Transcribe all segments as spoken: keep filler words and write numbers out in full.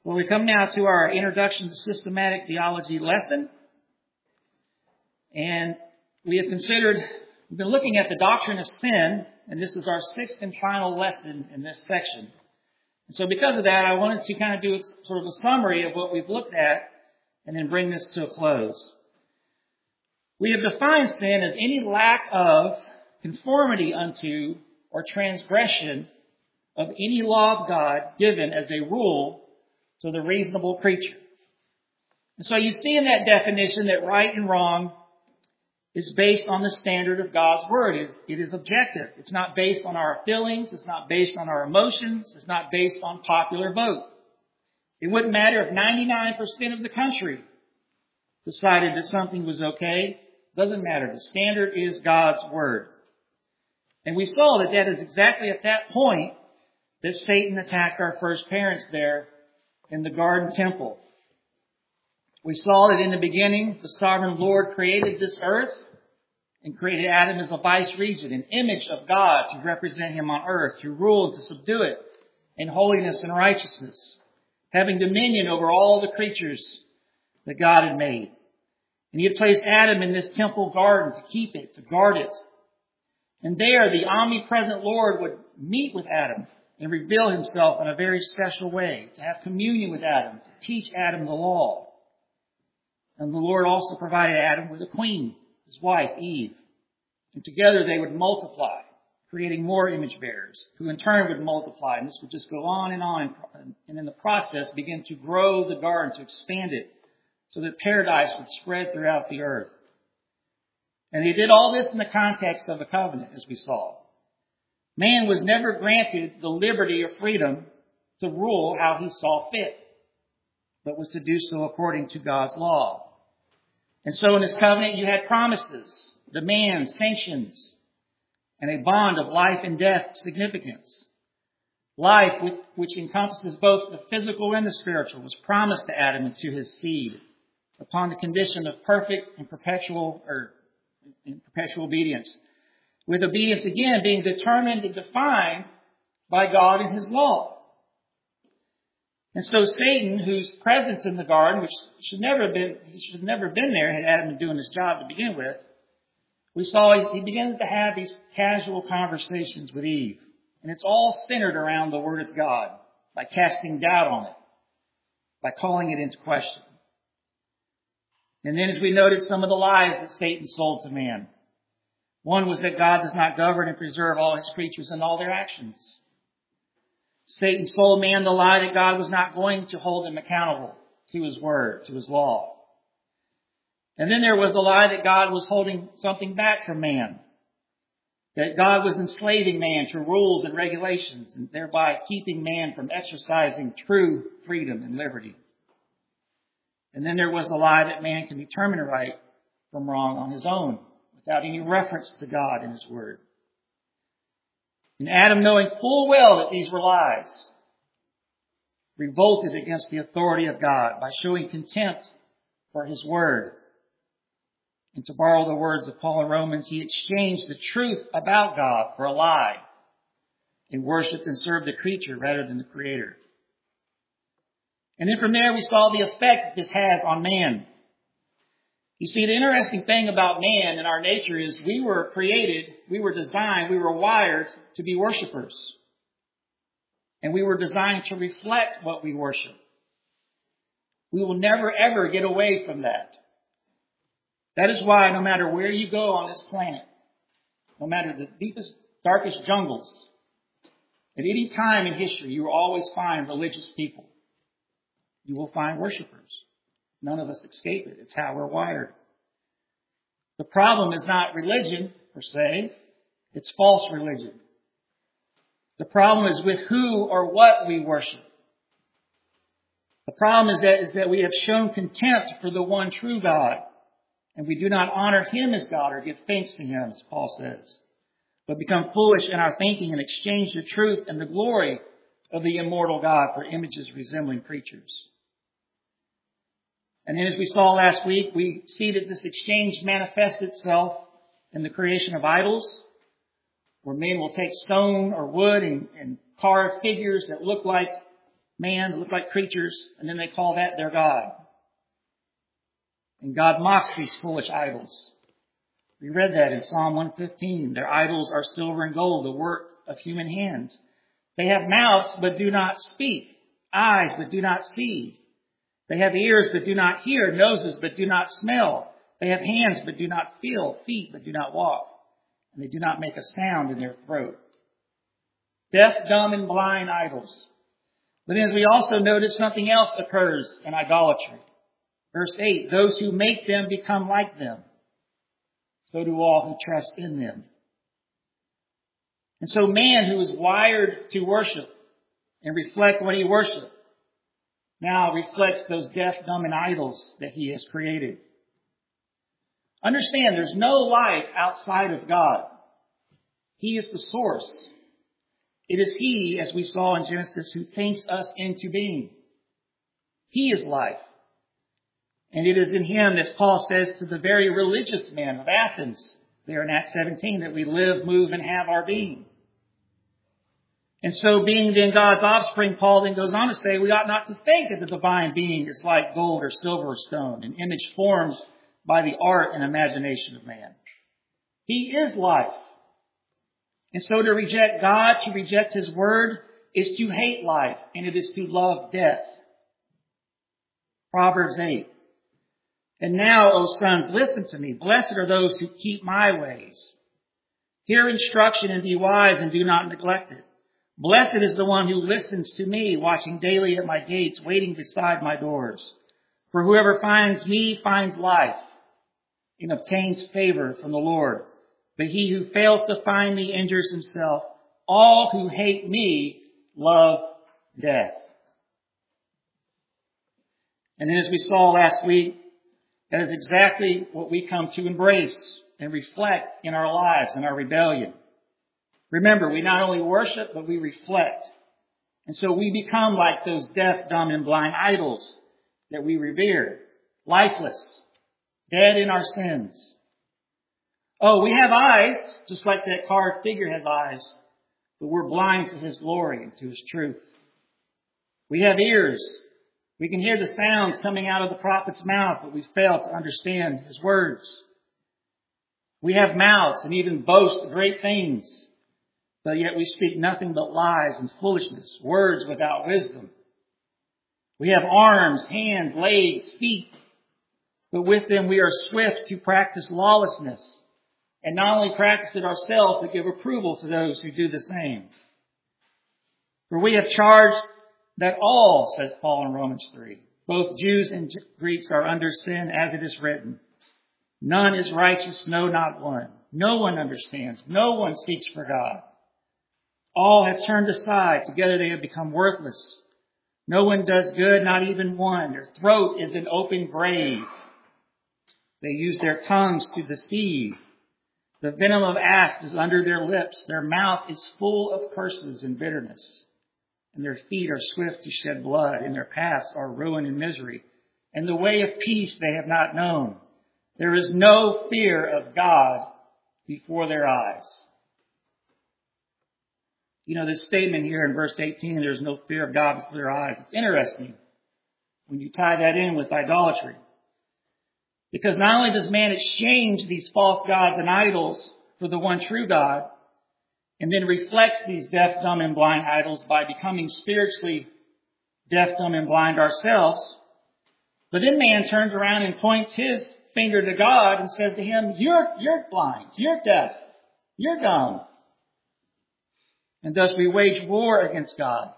Well, we come now to our Introduction to Systematic Theology lesson. And we have considered, we've been looking at the doctrine of sin, and this is our sixth and final lesson in this section. And so because of that, I wanted to kind of do a, sort of a summary of what we've looked at and then bring this to a close. We have defined sin as any lack of conformity unto or transgression of any law of God given as a rule to the reasonable creature. And so you see in that definition that right and wrong is based on the standard of God's word. It is, it is objective. It's not based on our feelings. It's not based on our emotions. It's not based on popular vote. It wouldn't matter if ninety-nine percent of the country decided that something was okay. It doesn't matter. The standard is God's word. And we saw that that is exactly at that point that Satan attacked our first parents there in the garden temple. We saw that in the beginning, the sovereign Lord created this earth and created Adam as a vice regent, an image of God to represent him on earth, to rule and to subdue it in holiness and righteousness, having dominion over all the creatures that God had made. And he had placed Adam in this temple garden to keep it, to guard it. And there, the omnipresent Lord would meet with Adam and reveal himself in a very special way, to have communion with Adam, to teach Adam the law. And the Lord also provided Adam with a queen, his wife, Eve. And together they would multiply, creating more image bearers, who in turn would multiply. And this would just go on and on, and in the process begin to grow the garden, to expand it, so that paradise would spread throughout the earth. And he did all this in the context of a covenant, as we saw. Man was never granted the liberty or freedom to rule how he saw fit, but was to do so according to God's law. And so in this covenant, you had promises, demands, sanctions, and a bond of life and death significance. Life, which encompasses both the physical and the spiritual, was promised to Adam and to his seed upon the condition of perfect and perpetual, or in perpetual obedience. With obedience, again, being determined and defined by God and his law. And so Satan, whose presence in the garden, which should never have been, he should have never been there had Adam been doing his job to begin with, we saw he begins to have these casual conversations with Eve. And it's all centered around the word of God, by casting doubt on it, by calling it into question. And then as we noted, some of the lies that Satan sold to man. One was that God does not govern and preserve all his creatures and all their actions. Satan sold man the lie that God was not going to hold him accountable to his word, to his law. And then there was the lie that God was holding something back from man. That God was enslaving man to rules and regulations, and thereby keeping man from exercising true freedom and liberty. And then there was the lie that man can determine right from wrong on his own, without any reference to God in his word. And Adam, knowing full well that these were lies, revolted against the authority of God by showing contempt for his word. And to borrow the words of Paul in Romans, he exchanged the truth about God for a lie and worshipped and served the creature rather than the creator. And then from there we saw the effect that this has on man. You see, the interesting thing about man and our nature is we were created, we were designed, we were wired to be worshipers. And we were designed to reflect what we worship. We will never, ever get away from that. That is why no matter where you go on this planet, no matter the deepest, darkest jungles, at any time in history, you will always find religious people. You will find worshipers. None of us escape it. It's how we're wired. The problem is not religion, per se. It's false religion. The problem is with who or what we worship. The problem is that, is that we have shown contempt for the one true God. And we do not honor him as God or give thanks to him, as Paul says. But become foolish in our thinking and exchange the truth and the glory of the immortal God for images resembling creatures. And then as we saw last week, we see that this exchange manifests itself in the creation of idols, where men will take stone or wood and, and carve figures that look like man that look like creatures, and then they call that their God. And God mocks these foolish idols. We read that in Psalm one fifteen. Their idols are silver and gold, the work of human hands. They have mouths but do not speak, eyes but do not see. They have ears but do not hear, noses but do not smell. They have hands but do not feel, feet but do not walk. And they do not make a sound in their throat. Deaf, dumb, and blind idols. But as we also notice, something else occurs in idolatry. Verse eight, those who make them become like them. So do all who trust in them. And so man who is wired to worship and reflect what he worships now reflects those deaf, dumb, and idols that he has created. Understand, there's no life outside of God. He is the source. It is He, as we saw in Genesis, who thinks us into being. He is life. And it is in Him, as Paul says to the very religious men of Athens, there in Acts seventeen, that we live, move, and have our being. And so being then God's offspring, Paul then goes on to say, we ought not to think that the divine being is like gold or silver or stone, an image formed by the art and imagination of man. He is life. And so to reject God, to reject His word, is to hate life, and it is to love death. Proverbs eight. And now, O sons, listen to me. Blessed are those who keep my ways. Hear instruction and be wise and do not neglect it. Blessed is the one who listens to me, watching daily at my gates, waiting beside my doors. For whoever finds me finds life and obtains favor from the Lord. But he who fails to find me injures himself. All who hate me love death. And then as we saw last week, that is exactly what we come to embrace and reflect in our lives and our rebellion. Remember, we not only worship, but we reflect. And so we become like those deaf, dumb, and blind idols that we revere. Lifeless. Dead in our sins. Oh, we have eyes, just like that carved figure has eyes, but we're blind to His glory and to His truth. We have ears. We can hear the sounds coming out of the prophet's mouth, but we fail to understand his words. We have mouths and even boast great things, but yet we speak nothing but lies and foolishness, words without wisdom. We have arms, hands, legs, feet, but with them we are swift to practice lawlessness, and not only practice it ourselves, but give approval to those who do the same. For we have charged that all, says Paul in Romans three, both Jews and Greeks are under sin, as it is written. None is righteous, no, not one. No one understands. No one seeks for God. All have turned aside. Together they have become worthless. No one does good, not even one. Their throat is an open grave. They use their tongues to deceive. The venom of asp is under their lips. Their mouth is full of curses and bitterness. And their feet are swift to shed blood, and their paths are ruin and misery. And the way of peace they have not known. There is no fear of God before their eyes. You know, this statement here in verse eighteen, there's no fear of God before their eyes. It's interesting when you tie that in with idolatry. Because not only does man exchange these false gods and idols for the one true God, and then reflects these deaf, dumb, and blind idols by becoming spiritually deaf, dumb, and blind ourselves. But then man turns around and points his finger to God and says to Him, you're, you're blind, you're deaf, you're dumb. And thus we wage war against God.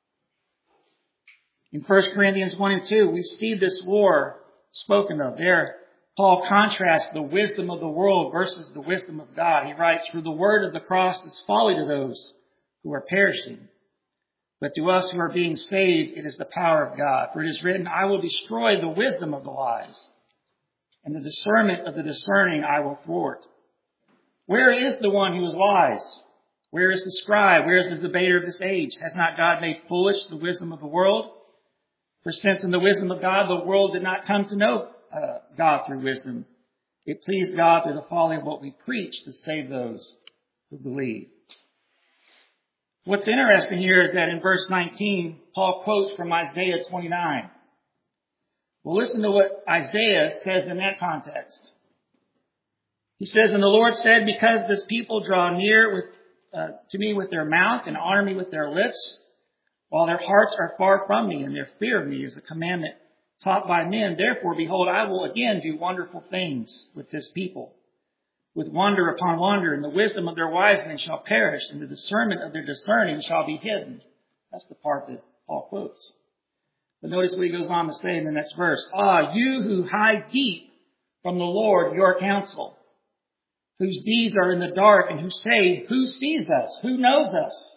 In First Corinthians one and two, we see this war spoken of. There, Paul contrasts the wisdom of the world versus the wisdom of God. He writes, for the word of the cross is folly to those who are perishing. But to us who are being saved, it is the power of God. For it is written, I will destroy the wisdom of the wise, and the discernment of the discerning I will thwart. Where is the one who is wise? Where is the scribe? Where is the debater of this age? Has not God made foolish the wisdom of the world? For since in the wisdom of God, the world did not come to know uh, God through wisdom, it pleased God through the folly of what we preach to save those who believe. What's interesting here is that in verse nineteen, Paul quotes from Isaiah twenty-nine. Well, listen to what Isaiah says in that context. He says, "And the Lord said, because this people draw near with, uh, to me with their mouth and honor me with their lips, while their hearts are far from me, and their fear of me is a commandment taught by men. Therefore, behold, I will again do wonderful things with this people, with wonder upon wonder, and the wisdom of their wise men shall perish, and the discernment of their discerning shall be hidden." That's the part that Paul quotes. But notice what he goes on to say in the next verse. "Ah, you who hide deep from the Lord your counsel, whose deeds are in the dark, and who say, who sees us? Who knows us?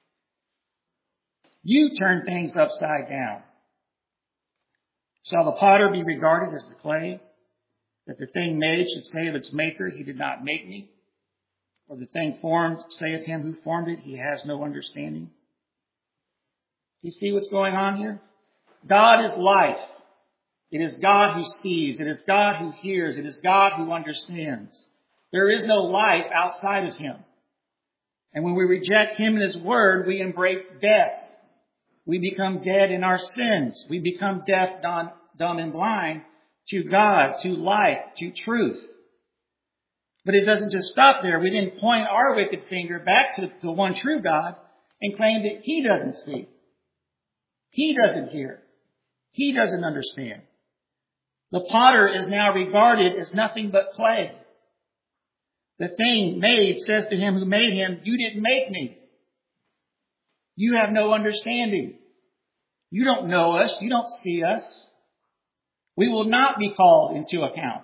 You turn things upside down. Shall the potter be regarded as the clay, that the thing made should say of its maker, he did not make me? Or the thing formed say of him who formed it, he has no understanding?" You see what's going on here? God is life. It is God who sees. It is God who hears. It is God who understands. There is no life outside of him. And when we reject him and his word, we embrace death. We become dead in our sins. We become deaf, dumb, dumb and blind to God, to life, to truth. But it doesn't just stop there. We didn't point our wicked finger back to the one true God and claim that he doesn't see. He doesn't hear. He doesn't understand. The potter is now regarded as nothing but clay. The thing made says to him who made him, you didn't make me. You have no understanding. You don't know us. You don't see us. We will not be called into account.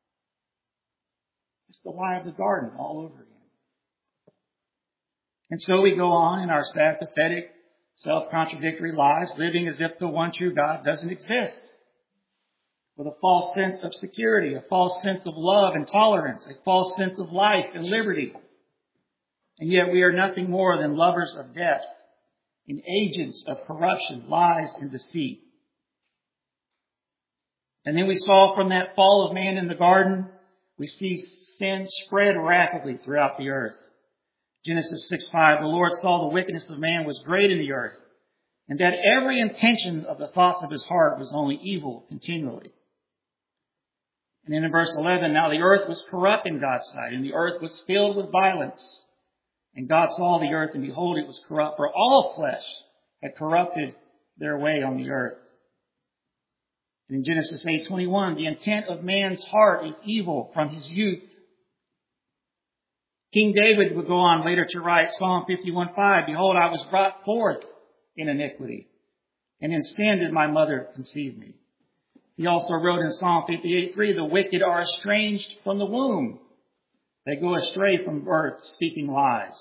It's the lie of the garden all over again. And so we go on in our sad, pathetic, self-contradictory lives, living as if the one true God doesn't exist, with a false sense of security, a false sense of love and tolerance, a false sense of life and liberty. And yet we are nothing more than lovers of death and agents of corruption, lies, and deceit. And then we saw from that fall of man in the garden, we see sin spread rapidly throughout the earth. Genesis six five, the Lord saw the wickedness of man was great in the earth, and that every intention of the thoughts of his heart was only evil continually. And then in verse eleven, now the earth was corrupt in God's sight, and the earth was filled with violence. And God saw the earth, and behold, it was corrupt, for all flesh had corrupted their way on the earth. And in Genesis eight twenty-one, the intent of man's heart is evil from his youth. King David would go on later to write Psalm fifty-one five, behold, I was brought forth in iniquity, and in sin did my mother conceive me. He also wrote in Psalm fifty-eight three, the wicked are estranged from the womb. They go astray from birth, speaking lies.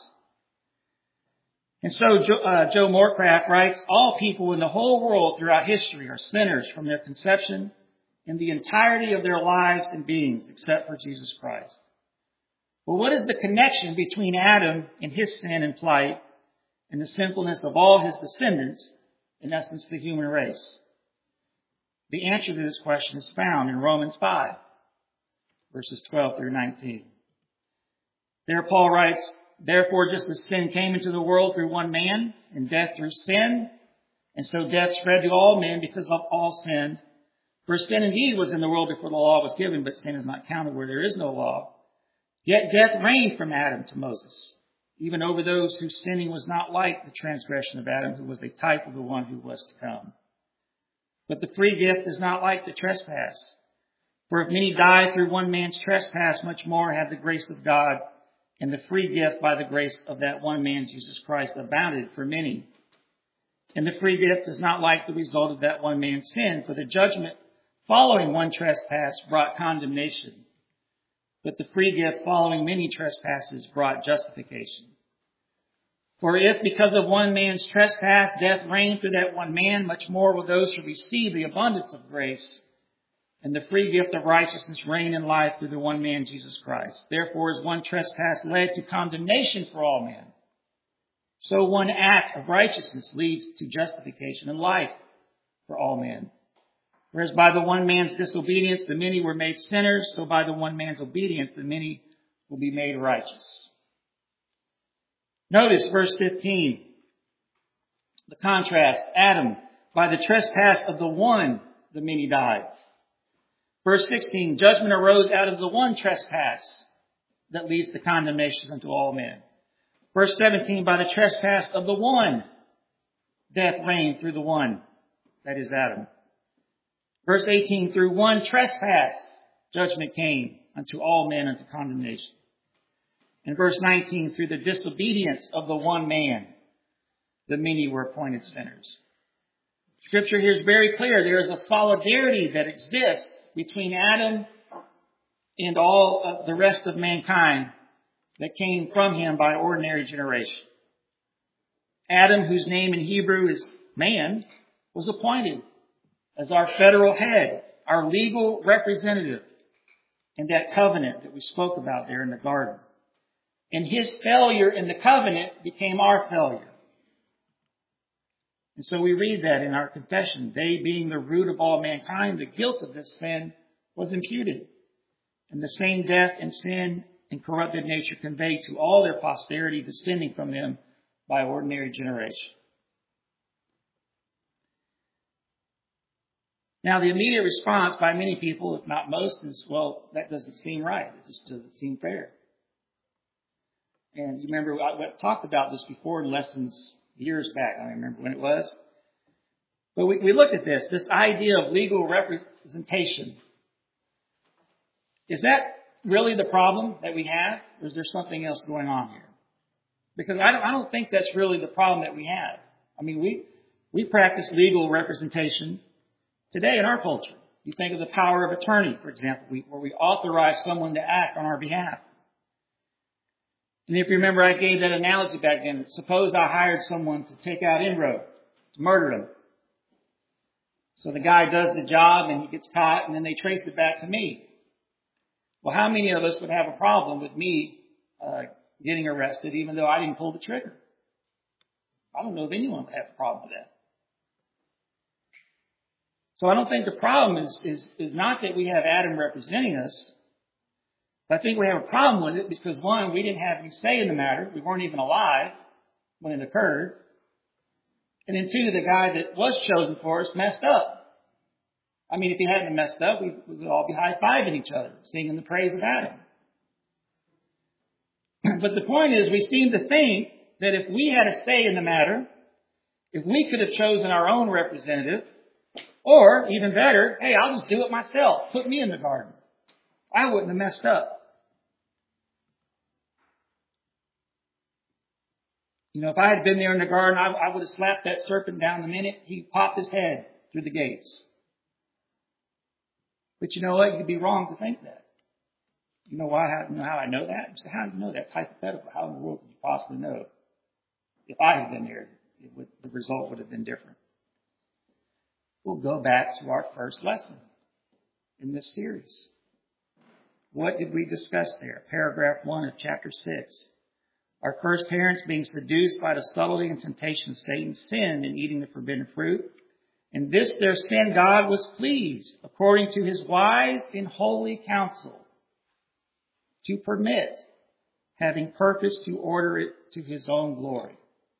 And so Joe, uh, Joe Morecraft writes, all people in the whole world throughout history are sinners from their conception in the entirety of their lives and beings, except for Jesus Christ. Well, what is the connection between Adam and his sin and plight and the sinfulness of all his descendants, in essence, the human race? The answer to this question is found in Romans five, verses twelve through nineteen. There Paul writes, therefore, just as sin came into the world through one man, and death through sin, and so death spread to all men because of all sinned. For sin indeed was in the world before the law was given, but sin is not counted where there is no law. Yet death reigned from Adam to Moses, even over those whose sinning was not like the transgression of Adam, who was a type of the one who was to come. But the free gift is not like the trespass. For if many died through one man's trespass, much more have the grace of God and the free gift by the grace of that one man, Jesus Christ, abounded for many. And the free gift is not like the result of that one man's sin, for the judgment following one trespass brought condemnation. But the free gift following many trespasses brought justification. For if because of one man's trespass death reigned through that one man, much more will those who receive the abundance of grace and the free gift of righteousness reign in life through the one man, Jesus Christ. Therefore, as one trespass led to condemnation for all men, so one act of righteousness leads to justification and life for all men. Whereas by the one man's disobedience, the many were made sinners, so by the one man's obedience, the many will be made righteous. Notice verse fifteen. The contrast, Adam, by the trespass of the one, the many died. Verse sixteen, judgment arose out of the one trespass that leads to condemnation unto all men. Verse seventeen, by the trespass of the one, death reigned through the one, that is Adam. Verse eighteen, through one trespass, judgment came unto all men unto condemnation. In verse nineteen, through the disobedience of the one man, the many were appointed sinners. Scripture here is very clear. There is a solidarity that exists between Adam and all of the rest of mankind that came from him by ordinary generation. Adam, whose name in Hebrew is man, was appointed as our federal head, our legal representative in that covenant that we spoke about there in the garden. And his failure in the covenant became our failure. And so we read that in our confession. They, being the root of all mankind, the guilt of this sin was imputed. And the same death and sin and corrupted nature conveyed to all their posterity descending from them by ordinary generation. Now, the immediate response by many people, if not most, is, well, that doesn't seem right. It just doesn't seem fair. And you remember, I talked about this before in lessons years back. I don't remember when it was. But we, we looked at this, this idea of legal representation. Is that really the problem that we have? Or is there something else going on here? Because I don't, I don't think that's really the problem that we have. I mean, we, we practice legal representation today in our culture. You think of the power of attorney, for example, we, where we authorize someone to act on our behalf. And if you remember, I gave that analogy back then. Suppose I hired someone to take out inroad, to murder him. So the guy does the job and he gets caught and then they trace it back to me. Well, how many of us would have a problem with me uh, getting arrested even though I didn't pull the trigger? I don't know if anyone would have a problem with that. So I don't think the problem is, is, is not that we have Adam representing us. But I think we have a problem with it because, one, we didn't have any say in the matter. We weren't even alive when it occurred. And then, two, the guy that was chosen for us messed up. I mean, if he hadn't messed up, we would all be high-fiving each other, singing the praise of Adam. But the point is, we seem to think that if we had a say in the matter, if we could have chosen our own representative, or, even better, hey, I'll just do it myself. Put me in the garden. I wouldn't have messed up. You know, if I had been there in the garden, I, I would have slapped that serpent down the minute he popped his head through the gates. But you know what? You'd be wrong to think that. You know why? How, you know how I know that? You say, how do you know that? It's hypothetical. How in the world could you possibly know? If I had been there, it would, the result would have been different. We'll go back to our first lesson in this series. What did we discuss there? Paragraph one of chapter six. Our first parents, being seduced by the subtlety and temptation of Satan, sinned in eating the forbidden fruit. In this their sin God was pleased, according to his wise and holy counsel, to permit, having purpose to order it to his own glory.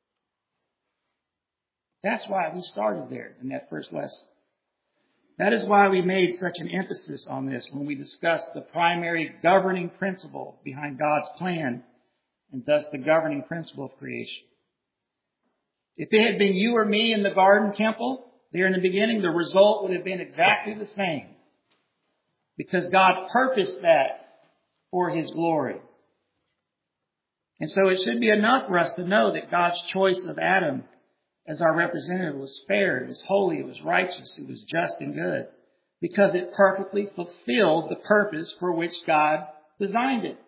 That's why we started there in that first lesson. That is why we made such an emphasis on this when we discussed the primary governing principle behind God's plan and thus the governing principle of creation. If it had been you or me in the garden temple there in the beginning, the result would have been exactly the same because God purposed that for his glory. And so it should be enough for us to know that God's choice of Adam as our representative was fair, it was holy, it was righteous, it was just and good, because it perfectly fulfilled the purpose for which God designed it.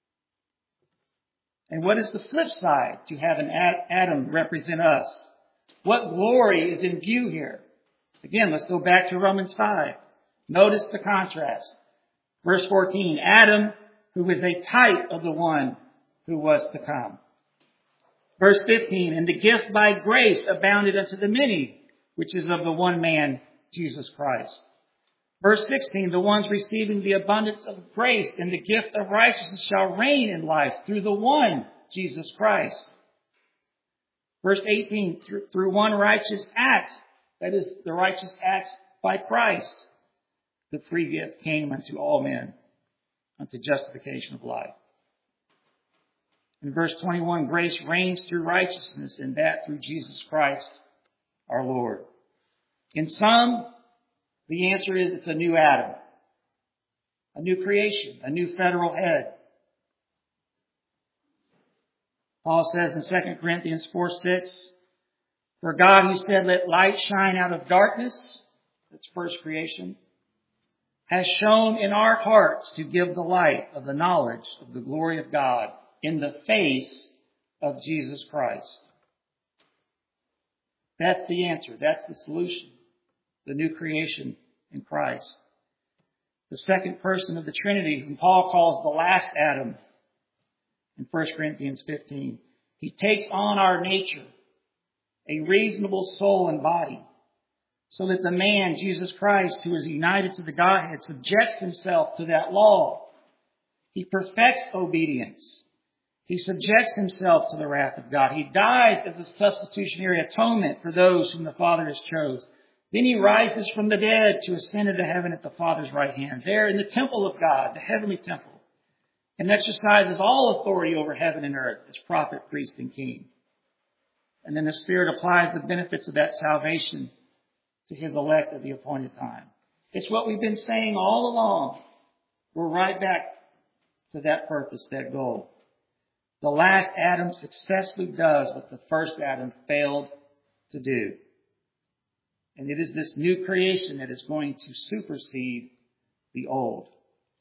And what is the flip side to have an Adam represent us? What glory is in view here? Again, let's go back to Romans five. Notice the contrast. Verse fourteen, Adam, who is a type of the one who was to come. Verse fifteen, and the gift by grace abounded unto the many, which is of the one man, Jesus Christ. Verse sixteen, the ones receiving the abundance of grace and the gift of righteousness shall reign in life through the one, Jesus Christ. Verse eighteen, through, through one righteous act, that is the righteous act by Christ, the free gift came unto all men, unto justification of life. In verse twenty-one, grace reigns through righteousness, and that through Jesus Christ our Lord. In some, the answer is it's a new Adam, a new creation, a new federal head. Paul says in Second Corinthians four six, for God who said, let light shine out of darkness, that's first creation, has shone in our hearts to give the light of the knowledge of the glory of God in the face of Jesus Christ. That's the answer. That's the solution. The new creation in Christ. The second person of the Trinity, whom Paul calls the last Adam in First Corinthians fifteen. He takes on our nature, a reasonable soul and body, so that the man, Jesus Christ, who is united to the Godhead, subjects himself to that law. He perfects obedience. He subjects himself to the wrath of God. He dies as a substitutionary atonement for those whom the Father has chosen. Then he rises from the dead to ascend into heaven at the Father's right hand, there in the temple of God, the heavenly temple, and exercises all authority over heaven and earth as prophet, priest, and king. And then the Spirit applies the benefits of that salvation to his elect at the appointed time. It's what we've been saying all along. We're right back to that purpose, that goal. The last Adam successfully does what the first Adam failed to do. And it is this new creation that is going to supersede the old.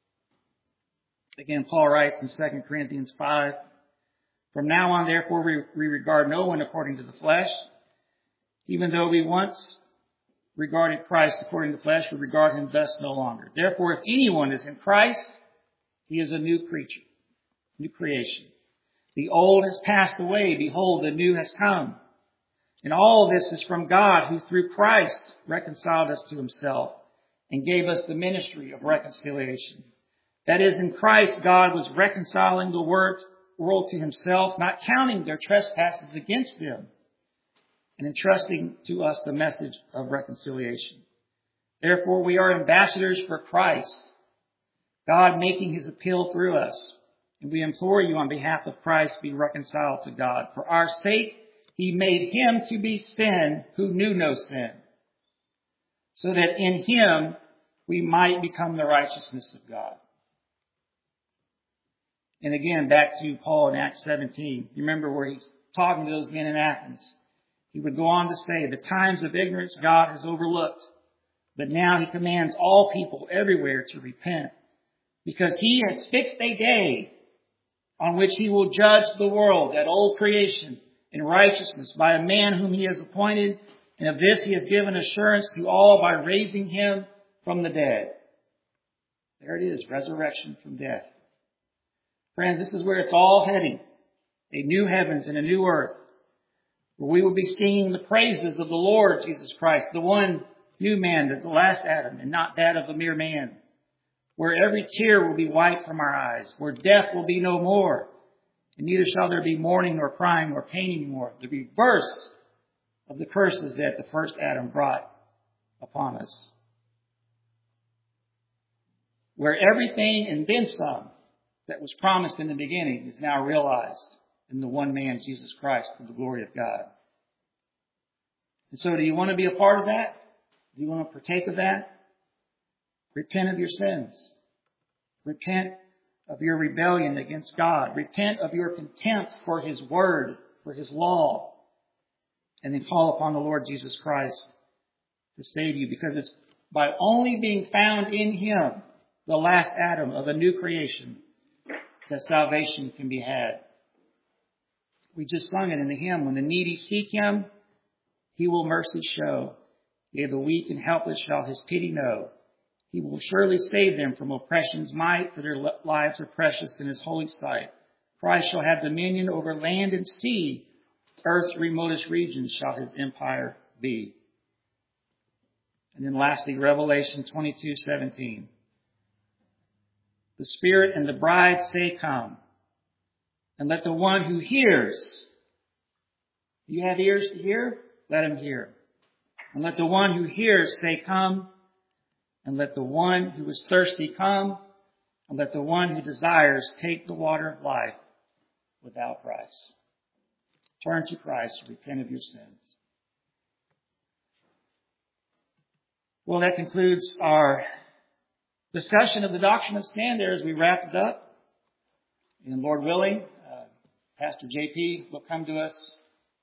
Again, Paul writes in Second Corinthians five, from now on, therefore, we, we regard no one according to the flesh. Even though we once regarded Christ according to the flesh, we regard him thus no longer. Therefore, if anyone is in Christ, he is a new creature, new creation. The old has passed away. Behold, the new has come. And all this is from God, who through Christ reconciled us to himself and gave us the ministry of reconciliation. That is, in Christ, God was reconciling the world to himself, not counting their trespasses against them, and entrusting to us the message of reconciliation. Therefore, we are ambassadors for Christ, God making his appeal through us. And we implore you on behalf of Christ, be reconciled to God. For our sake, he made him to be sin who knew no sin, so that in him we might become the righteousness of God. And again, back to Paul in Acts seventeen. You remember where he's talking to those men in Athens. He would go on to say, the times of ignorance God has overlooked, but now he commands all people everywhere to repent, because he has fixed a day on which he will judge the world, that old creation, in righteousness by a man whom he has appointed, and of this he has given assurance to all by raising him from the dead. There it is, resurrection from death. Friends, this is where it's all heading. A new heavens and a new earth, where we will be singing the praises of the Lord Jesus Christ, the one new man, the last Adam, and not that of a mere man. Where every tear will be wiped from our eyes, where death will be no more, and neither shall there be mourning nor crying nor pain anymore. The reverse of the curses that the first Adam brought upon us. Where everything and then some that was promised in the beginning is now realized in the one man, Jesus Christ, for the glory of God. And so do you want to be a part of that? Do you want to partake of that? Repent of your sins. Repent of your rebellion against God. Repent of your contempt for his word, for his law. And then call upon the Lord Jesus Christ to save you, because it's by only being found in him, the last Adam of a new creation, that salvation can be had. We just sung it in the hymn. When the needy seek him, he will mercy show. Yea, the weak and helpless shall his pity know. He will surely save them from oppression's might, for their lives are precious in his holy sight. Christ shall have dominion over land and sea. Earth's remotest regions shall his empire be. And then lastly, Revelation twenty-two seventeen. The Spirit and the bride say, come. And let the one who hears You have ears to hear? Let him hear. And let the one who hears say, come. And let the one who is thirsty come. And let the one who desires take the water of life without price. Turn to Christ, repent of your sins. Well, that concludes our discussion of the doctrine of sin there as we wrap it up. And Lord willing, uh, Pastor J P will come to us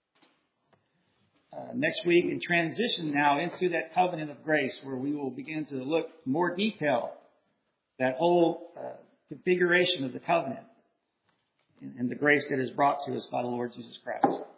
uh, next week and transition now into that covenant of grace where we will begin to look more detail that whole uh, configuration of the covenant and, and the grace that is brought to us by the Lord Jesus Christ.